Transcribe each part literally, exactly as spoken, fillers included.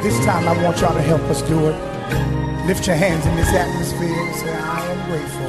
This time I want y'all to help us do it. Lift your hands in this atmosphere and say, I am grateful.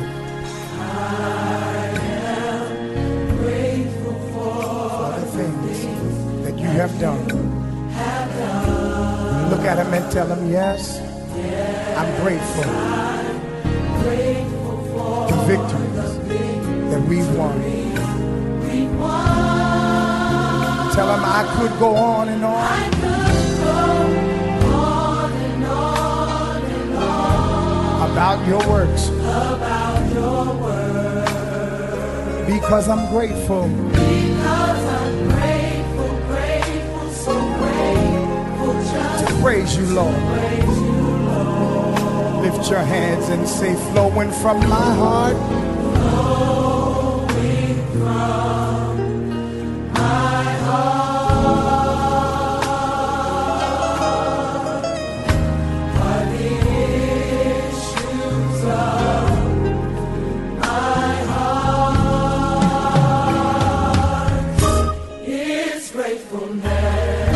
I am grateful for, for the things, things that you have done. Have done. Look at him and tell him, yes, yes I'm grateful. I'm grateful for the victories the that we've won. We won. Tell him I could go on and on. I could go on and on and on about your works. About your works. Because I'm grateful. Because I'm grateful, grateful, so grateful just to praise you, Lord. Praise you, Lord. Lift your hands and say, flowing from my heart. Flowing from my heart are the issues of my heart. It's gratefulness.